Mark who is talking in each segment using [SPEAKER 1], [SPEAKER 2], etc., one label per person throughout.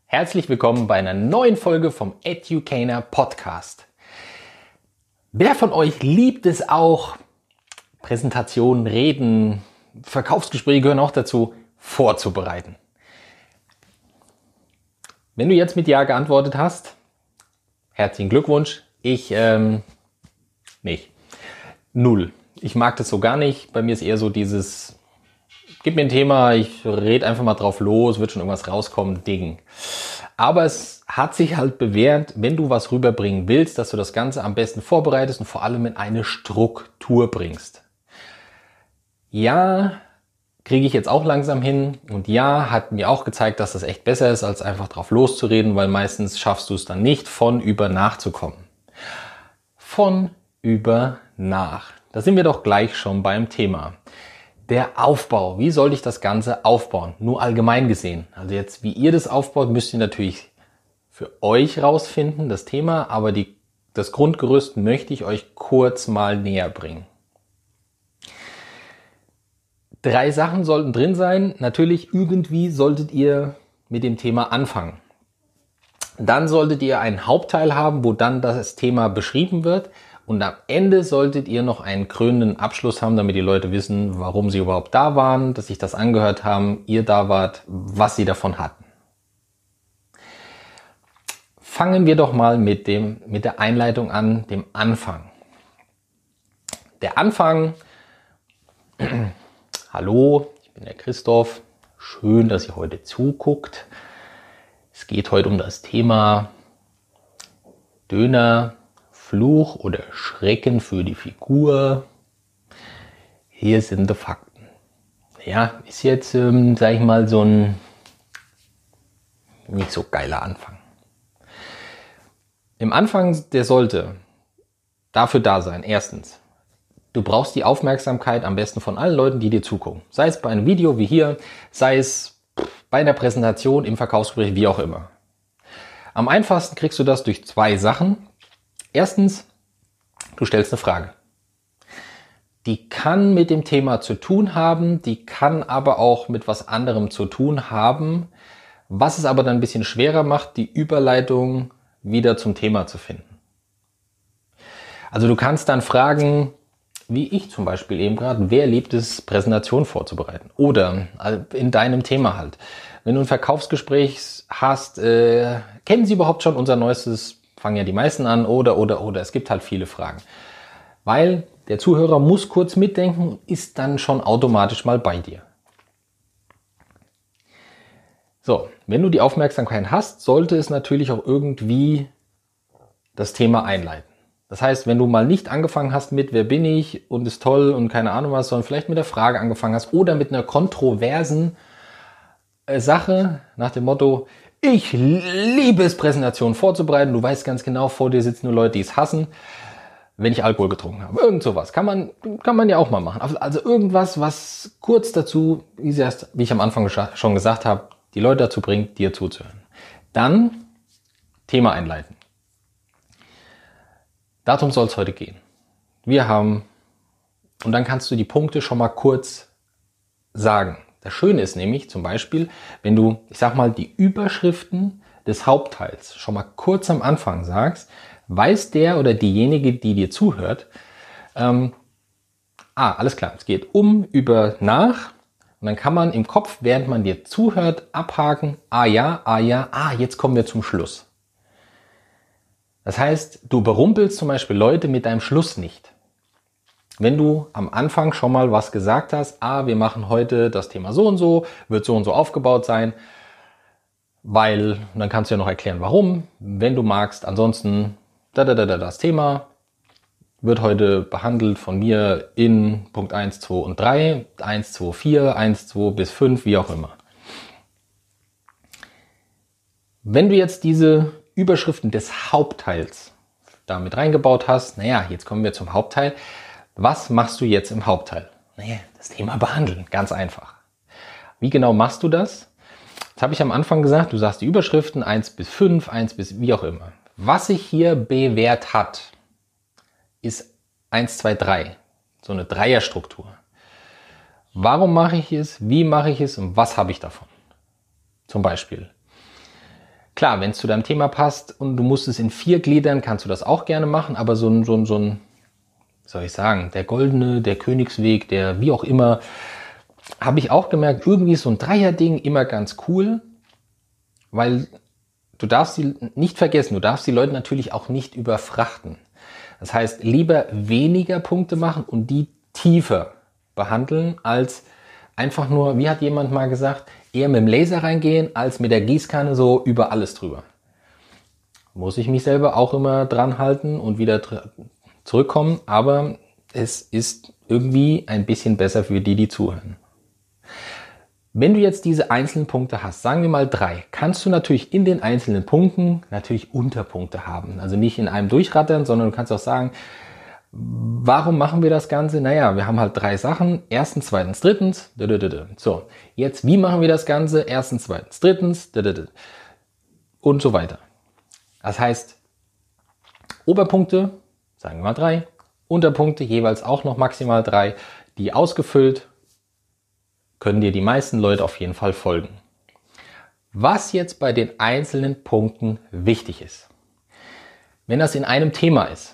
[SPEAKER 1] Herzlich willkommen bei einer neuen Folge vom Educainer Podcast. Wer von euch liebt es auch, Präsentationen, Reden, Verkaufsgespräche gehören auch dazu, vorzubereiten? Wenn du jetzt mit Ja geantwortet hast, herzlichen Glückwunsch. Ich nicht. Null. Ich mag das so gar nicht. Bei mir ist eher so dieses, gib mir ein Thema, ich rede einfach mal drauf los, wird schon irgendwas rauskommen, Ding. Aber es hat sich halt bewährt, wenn du was rüberbringen willst, dass du das Ganze am besten vorbereitest und vor allem in eine Struktur bringst. Ja, kriege ich jetzt auch langsam hin und ja, hat mir auch gezeigt, dass das echt besser ist, als einfach drauf loszureden, weil meistens schaffst du es dann nicht, von über nachzukommen. Von über nach. Da sind wir doch gleich schon beim Thema. Der Aufbau. Wie soll ich das Ganze aufbauen? Nur allgemein gesehen. Also jetzt, wie ihr das aufbaut, müsst ihr natürlich für euch rausfinden, das Thema, aber das Grundgerüst möchte ich euch kurz mal näher bringen. 3 Sachen sollten drin sein. Natürlich, irgendwie solltet ihr mit dem Thema anfangen. Dann solltet ihr einen Hauptteil haben, wo dann das Thema beschrieben wird. Und am Ende solltet ihr noch einen krönenden Abschluss haben, damit die Leute wissen, warum sie überhaupt da waren, dass sich das angehört haben, ihr da wart, was sie davon hatten. Fangen wir doch mal mit der Einleitung an, dem Anfang. Der Anfang, hallo, ich bin der Christoph, schön, dass ihr heute zuguckt. Es geht heute um das Thema Döner, Fluch oder Schrecken für die Figur. Hier sind die Fakten. Ja, ist jetzt, sag ich mal, so ein nicht so geiler Anfang. Im Anfang, der sollte dafür da sein. Erstens, du brauchst die Aufmerksamkeit am besten von allen Leuten, die dir zugucken. Sei es bei einem Video wie hier, sei es bei einer Präsentation, im Verkaufsgespräch, wie auch immer. Am einfachsten kriegst du das durch 2 Sachen. Erstens, du stellst eine Frage. Die kann mit dem Thema zu tun haben, die kann aber auch mit was anderem zu tun haben, was es aber dann ein bisschen schwerer macht, die Überleitung wieder zum Thema zu finden. Also du kannst dann fragen, wie ich zum Beispiel eben gerade, wer liebt es, Präsentationen vorzubereiten? Oder in deinem Thema halt. Wenn du ein Verkaufsgespräch hast, kennen Sie überhaupt schon unser neuestes, fangen ja die meisten an, oder. Es gibt halt viele Fragen. Weil der Zuhörer muss kurz mitdenken und ist dann schon automatisch mal bei dir. So, wenn du die Aufmerksamkeit hast, sollte es natürlich auch irgendwie das Thema einleiten. Das heißt, wenn du mal nicht angefangen hast mit wer bin ich und ist toll und keine Ahnung was, sondern vielleicht mit der Frage angefangen hast oder mit einer kontroversen Sache nach dem Motto, ich liebe es, Präsentationen vorzubereiten. Du weißt ganz genau, vor dir sitzen nur Leute, die es hassen, wenn ich Alkohol getrunken habe. Irgend sowas. Kann man ja auch mal machen. Also irgendwas, was kurz dazu, wie ich am Anfang schon gesagt habe, die Leute dazu bringt, dir zuzuhören. Dann Thema einleiten. Darum soll es heute gehen. Und dann kannst du die Punkte schon mal kurz sagen. Das Schöne ist nämlich zum Beispiel, wenn du, ich sag mal, die Überschriften des Hauptteils schon mal kurz am Anfang sagst, weiß der oder diejenige, die dir zuhört, alles klar, es geht über, nach. Und dann kann man im Kopf, während man dir zuhört, abhaken, jetzt kommen wir zum Schluss. Das heißt, du überrumpelst zum Beispiel Leute mit deinem Schluss nicht. Wenn du am Anfang schon mal was gesagt hast, wir machen heute das Thema so und so, wird so und so aufgebaut sein, weil, und dann kannst du ja noch erklären, warum, wenn du magst. Ansonsten, das Thema wird heute behandelt von mir in Punkt 1, 2 und 3, 1, 2, 4, 1, 2 bis 5, wie auch immer. Wenn du jetzt diese Überschriften des Hauptteils damit reingebaut hast, jetzt kommen wir zum Hauptteil. Was machst du jetzt im Hauptteil? Das Thema behandeln, ganz einfach. Wie genau machst du das? Das habe ich am Anfang gesagt, du sagst die Überschriften 1 bis 5, 1 bis wie auch immer. Was sich hier bewährt hat, ist 1, 2, 3. So eine Dreierstruktur. Warum mache ich es? Wie mache ich es? Und was habe ich davon? Zum Beispiel. Klar, wenn es zu deinem Thema passt und du musst es in 4 gliedern, kannst du das auch gerne machen, aber so ein, soll ich sagen, der goldene, der Königsweg, der wie auch immer, habe ich auch gemerkt, irgendwie ist so ein Dreierding immer ganz cool, weil du darfst sie nicht vergessen, du darfst die Leute natürlich auch nicht überfrachten. Das heißt, lieber weniger Punkte machen und die tiefer behandeln, als einfach nur, wie hat jemand mal gesagt, eher mit dem Laser reingehen, als mit der Gießkanne so über alles drüber. Muss ich mich selber auch immer dran halten und wieder zurückkommen, aber es ist irgendwie ein bisschen besser für die, die zuhören. Wenn du jetzt diese einzelnen Punkte hast, sagen wir mal 3, kannst du natürlich in den einzelnen Punkten natürlich Unterpunkte haben. Also nicht in einem durchrattern, sondern du kannst auch sagen, warum machen wir das Ganze? Naja, wir haben halt 3 Sachen. 1., 2., 3. So, jetzt, wie machen wir das Ganze? 1., 2., 3. Und so weiter. Das heißt, Oberpunkte, sagen wir mal 3, Unterpunkte jeweils auch noch maximal 3, die ausgefüllt, können dir die meisten Leute auf jeden Fall folgen. Was jetzt bei den einzelnen Punkten wichtig ist, wenn das in einem Thema ist,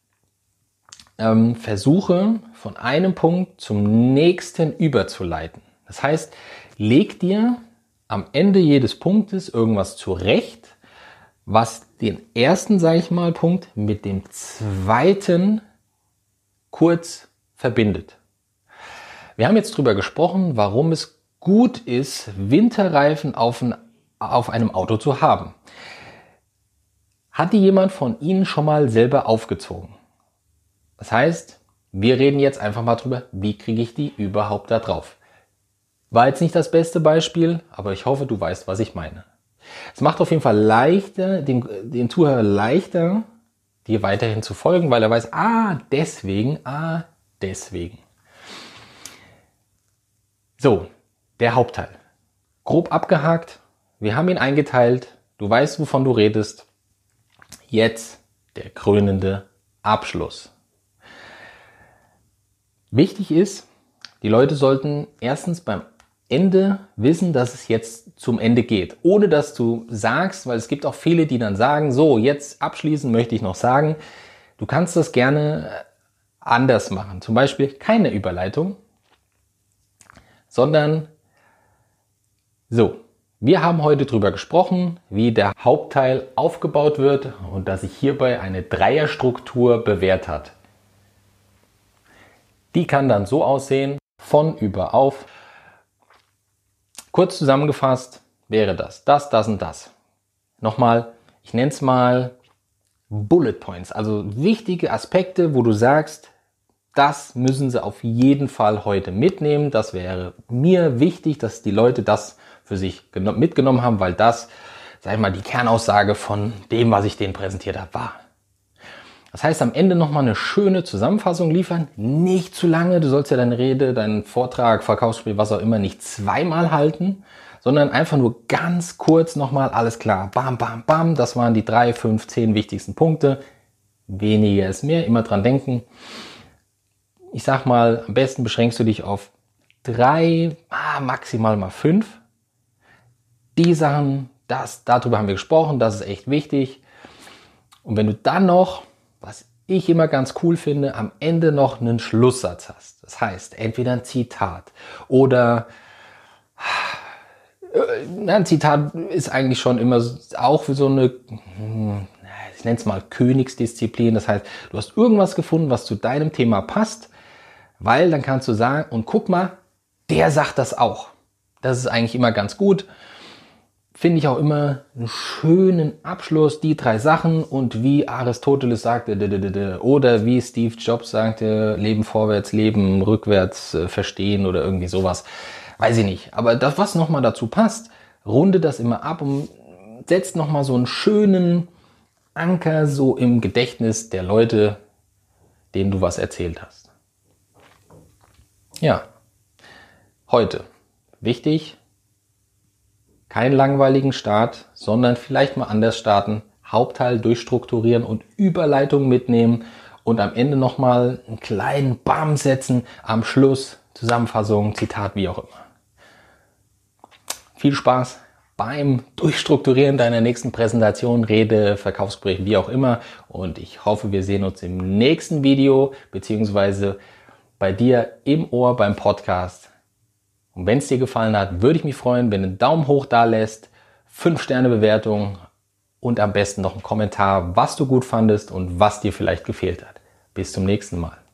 [SPEAKER 1] versuche von einem Punkt zum nächsten überzuleiten. Das heißt, leg dir am Ende jedes Punktes irgendwas zurecht, was den ersten, sage ich mal, Punkt mit dem zweiten kurz verbindet. Wir haben jetzt drüber gesprochen, warum es gut ist, Winterreifen auf einem Auto zu haben. Hat die jemand von Ihnen schon mal selber aufgezogen? Das heißt, wir reden jetzt einfach mal drüber, wie kriege ich die überhaupt da drauf. War jetzt nicht das beste Beispiel, aber ich hoffe, du weißt, was ich meine. Es macht auf jeden Fall leichter, den Zuhörer leichter, dir weiterhin zu folgen, weil er weiß, deswegen. So, der Hauptteil. Grob abgehakt, wir haben ihn eingeteilt, du weißt, wovon du redest. Jetzt der krönende Abschluss. Wichtig ist, die Leute sollten erstens beim Ende wissen, dass es jetzt zum Ende geht. Ohne dass du sagst, weil es gibt auch viele, die dann sagen, so, jetzt abschließend möchte ich noch sagen, du kannst das gerne anders machen. Zum Beispiel keine Überleitung, sondern so. Wir haben heute drüber gesprochen, wie der Hauptteil aufgebaut wird und dass sich hierbei eine Dreierstruktur bewährt hat. Die kann dann so aussehen, von über auf. Kurz zusammengefasst wäre das und das. Nochmal, ich nenne es mal Bullet Points, also wichtige Aspekte, wo du sagst, das müssen sie auf jeden Fall heute mitnehmen. Das wäre mir wichtig, dass die Leute das für sich mitgenommen haben, weil das, sag ich mal, die Kernaussage von dem, was ich denen präsentiert habe, war. Das heißt, am Ende nochmal eine schöne Zusammenfassung liefern. Nicht zu lange, du sollst ja deine Rede, deinen Vortrag, Verkaufsspiel, was auch immer, nicht zweimal halten, sondern einfach nur ganz kurz nochmal, alles klar, bam, bam, bam, das waren die 3, 5, 10 wichtigsten Punkte. Weniger ist mehr, immer dran denken. Ich sag mal, am besten beschränkst du dich auf 3, maximal mal 5. Die Sachen, darüber haben wir gesprochen, das ist echt wichtig. Und wenn du dann noch, was ich immer ganz cool finde, am Ende noch einen Schlusssatz hast. Das heißt, entweder ein Zitat oder ein Zitat ist eigentlich schon immer auch für so eine, ich nenne es mal Königsdisziplin. Das heißt, du hast irgendwas gefunden, was zu deinem Thema passt, weil dann kannst du sagen, und guck mal, der sagt das auch. Das ist eigentlich immer ganz gut. Finde ich auch immer einen schönen Abschluss, die 3 Sachen und wie Aristoteles sagte, oder wie Steve Jobs sagte, Leben vorwärts, Leben rückwärts, verstehen oder irgendwie sowas. Weiß ich nicht. Aber das, was nochmal dazu passt, runde das immer ab und setzt nochmal so einen schönen Anker so im Gedächtnis der Leute, denen du was erzählt hast. Ja, heute. Wichtig, keinen langweiligen Start, sondern vielleicht mal anders starten, Hauptteil durchstrukturieren und Überleitung mitnehmen und am Ende nochmal einen kleinen Bam setzen, am Schluss Zusammenfassung, Zitat, wie auch immer. Viel Spaß beim Durchstrukturieren deiner nächsten Präsentation, Rede, Verkaufsgespräch, wie auch immer. Und ich hoffe, wir sehen uns im nächsten Video beziehungsweise bei dir im Ohr beim Podcast. Und wenn es dir gefallen hat, würde ich mich freuen, wenn du einen Daumen hoch da lässt, 5-Sterne-Bewertung und am besten noch einen Kommentar, was du gut fandest und was dir vielleicht gefehlt hat. Bis zum nächsten Mal.